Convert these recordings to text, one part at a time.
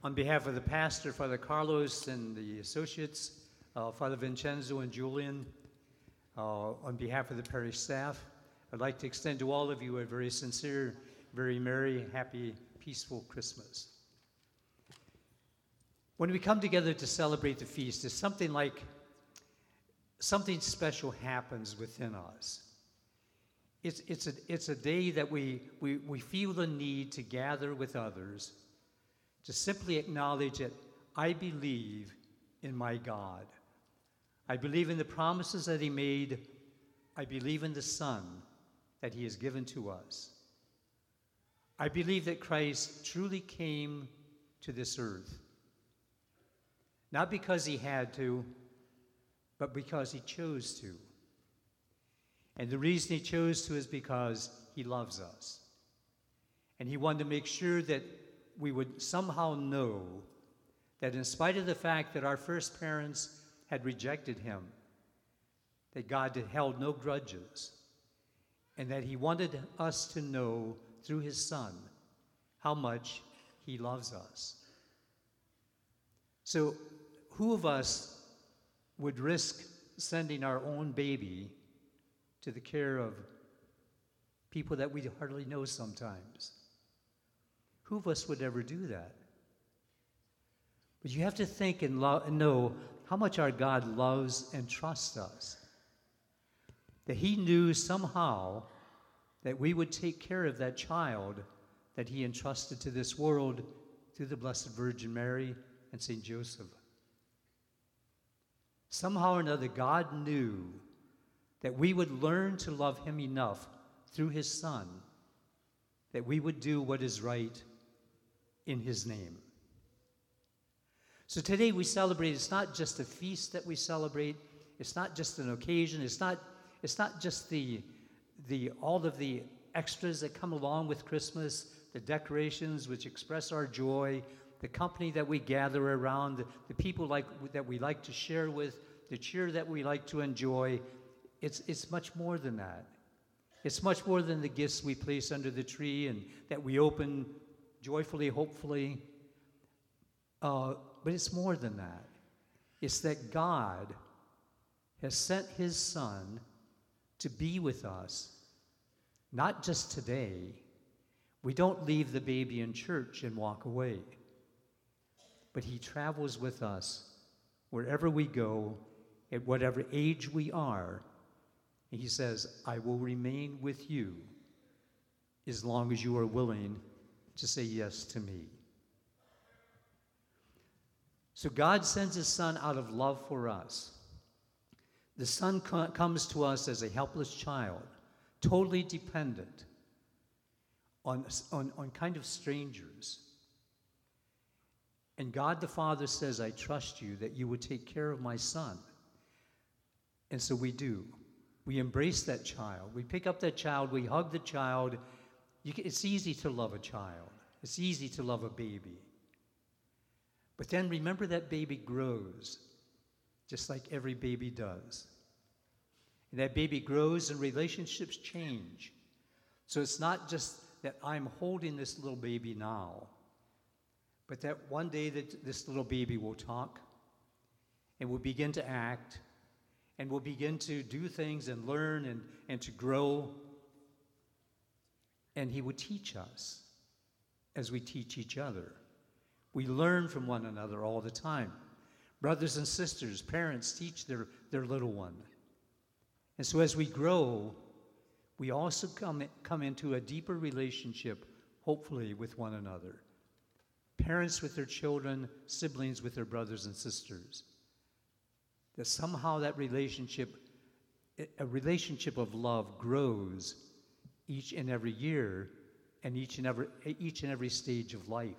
On behalf of the pastor, Father Carlos, and the associates, Father Vincenzo and Julian, on behalf of the parish staff, I'd like to extend to all of you a very sincere, very merry, happy, peaceful Christmas. When we come together to celebrate the feast, it's something like something special happens within us. It's a day that we feel the need to gather with others, to simply acknowledge that I believe in my God. I believe in the promises that he made. I believe in the Son that he has given to us. I believe that Christ truly came to this earth, not because he had to, but because he chose to. And the reason he chose to is because he loves us. And he wanted to make sure that we would somehow know that in spite of the fact that our first parents had rejected him, that God had held no grudges, and that he wanted us to know through his Son how much he loves us. So who of us would risk sending our own baby to the care of people that we hardly know sometimes? Who of us would ever do that? But you have to think and know how much our God loves and trusts us. That he knew somehow that we would take care of that child that he entrusted to this world through the Blessed Virgin Mary and St. Joseph. Somehow or another, God knew that we would learn to love him enough through his Son, that we would do what is right in his name. So today we celebrate, it's not just a feast that we celebrate, it's not just an occasion, it's not just the all of the extras that come along with Christmas, the decorations which express our joy, the company that we gather around, the people that we like to share with, the cheer that we like to enjoy. It's much more than that. It's much more than the gifts we place under the tree and that we open joyfully, hopefully. But it's more than that. It's that God has sent his Son to be with us, not just today. We don't leave the baby in church and walk away, but he travels with us wherever we go, at whatever age we are. And he says, I will remain with you as long as you are willing to say yes to me. So God sends his Son out of love for us. The Son comes to us as a helpless child, totally dependent on kind of strangers. And God the Father says, I trust you that you would take care of my son. And so we do. We embrace that child. We pick up that child. We hug the child. It's easy to love a child. It's easy to love a baby. But then remember that baby grows, just like every baby does. And that baby grows and relationships change. So it's not just that I'm holding this little baby now, but that one day that this little baby will talk and will begin to act and will begin to do things and learn and to grow. And he will teach us as we teach each other. We learn from one another all the time. Brothers and sisters, parents teach their little one. And so as we grow, we also come into a deeper relationship, hopefully, with one another. Parents with their children, siblings with their brothers and sisters. That somehow that relationship, a relationship of love, grows each and every year and each and every stage of life.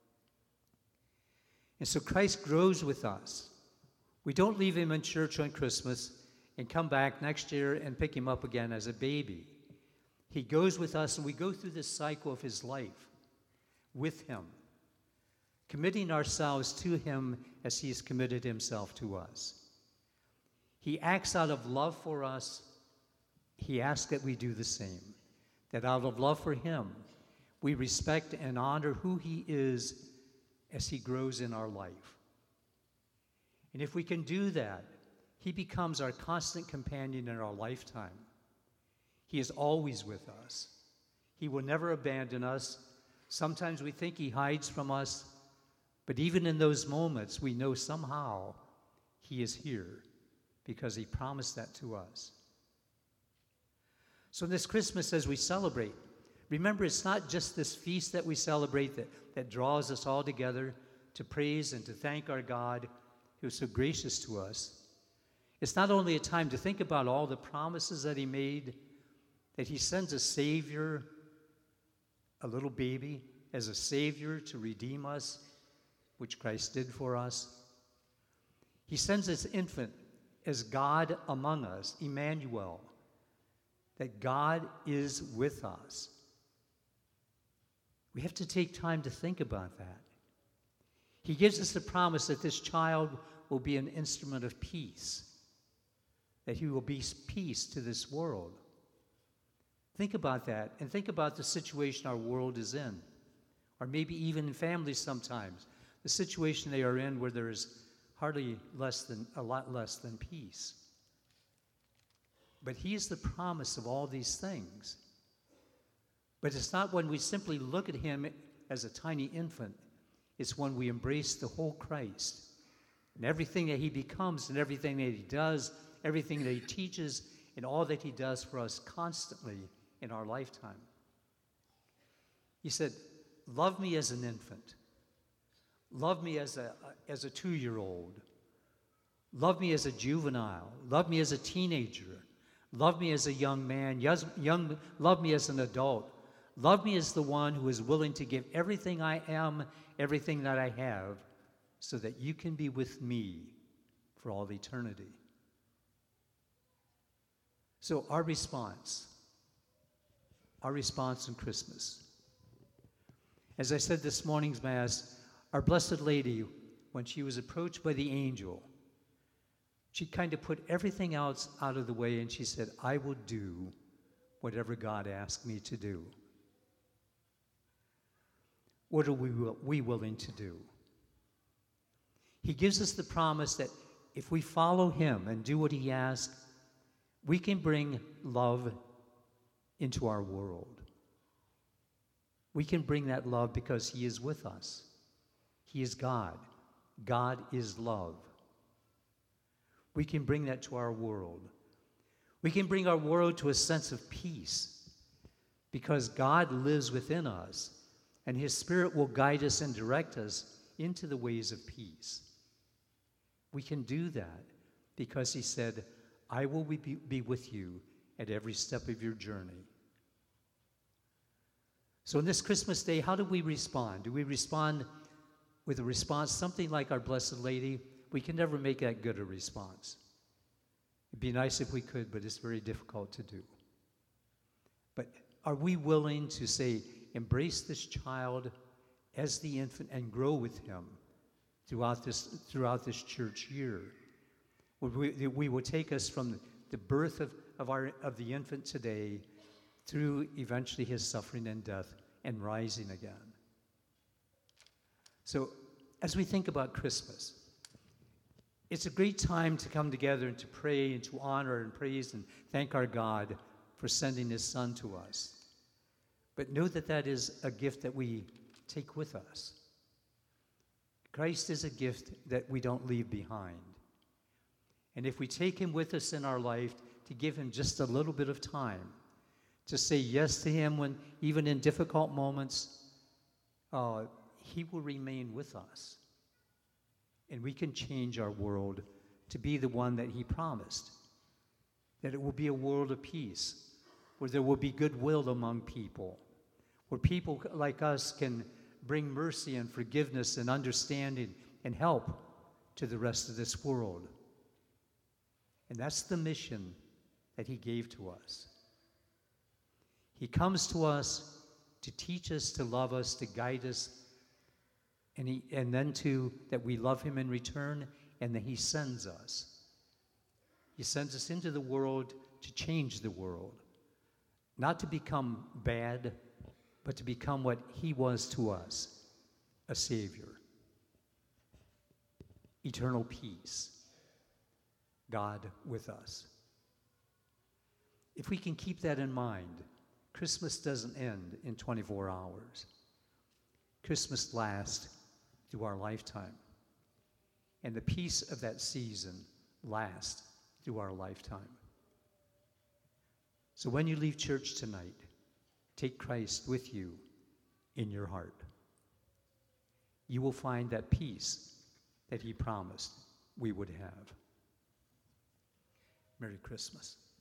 And so Christ grows with us. We don't leave him in church on Christmas and come back next year and pick him up again as a baby. He goes with us, and we go through this cycle of his life with him, committing ourselves to him as he has committed himself to us. He acts out of love for us. He asks that we do the same, that out of love for him, we respect and honor who he is as he grows in our life. And if we can do that, he becomes our constant companion in our lifetime. He is always with us. He will never abandon us. Sometimes we think he hides from us, but even in those moments, we know somehow he is here because he promised that to us. So this Christmas, as we celebrate, remember it's not just this feast that we celebrate that draws us all together to praise and to thank our God who is so gracious to us. It's not only a time to think about all the promises that he made, that he sends a Savior, a little baby, as a Savior to redeem us, which Christ did for us. He sends this infant as God among us, Emmanuel, that God is with us. We have to take time to think about that. He gives us the promise that this child will be an instrument of peace, that he will be peace to this world. Think about that, and think about the situation our world is in, or maybe even in families sometimes, the situation they are in where there is hardly a lot less than peace. But he is the promise of all these things. But it's not when we simply look at him as a tiny infant. It's when we embrace the whole Christ and everything that he becomes and everything that he does, everything that he teaches, and all that he does for us constantly in our lifetime. He said, love me as an infant. Love me as a 2-year-old. Love me as a juvenile. Love me as a teenager. Love me as a young man. Love me as an adult. Love me as the one who is willing to give everything I am, everything that I have, so that you can be with me for all eternity. So our response in Christmas. As I said this morning's Mass, our Blessed Lady, when she was approached by the angel, she kind of put everything else out of the way and she said, I will do whatever God asks me to do. What are we willing to do? He gives us the promise that if we follow him and do what he asks, we can bring love into our world. We can bring that love because he is with us. He is God. God is love. We can bring that to our world. We can bring our world to a sense of peace because God lives within us and his Spirit will guide us and direct us into the ways of peace. We can do that because he said, I will be with you at every step of your journey. So on this Christmas day, how do we respond? Do we respond with a response something like our Blessed Lady? We can never make that good a response. It'd be nice if we could, but it's very difficult to do. But are we willing to say, embrace this child as the infant and grow with him throughout this church year? We will take us from the birth of the infant today through eventually his suffering and death and rising again. So as we think about Christmas, it's a great time to come together and to pray and to honor and praise and thank our God for sending his Son to us. But know that that is a gift that we take with us. Christ is a gift that we don't leave behind. And if we take him with us in our life, to give him just a little bit of time, to say yes to him when even in difficult moments, he will remain with us. And we can change our world to be the one that he promised, that it will be a world of peace, where there will be goodwill among people, where people like us can bring mercy and forgiveness and understanding and help to the rest of this world. And that's the mission that he gave to us. He comes to us to teach us, to love us, to guide us, and then that we love him in return, and that he sends us. He sends us into the world to change the world, not to become bad, but to become what he was to us, a Savior. eternal peace, God with us. If we can keep that in mind, Christmas doesn't end in 24 hours. Christmas lasts through our lifetime. And the peace of that season lasts through our lifetime. So when you leave church tonight, take Christ with you in your heart. You will find that peace that he promised we would have. Merry Christmas.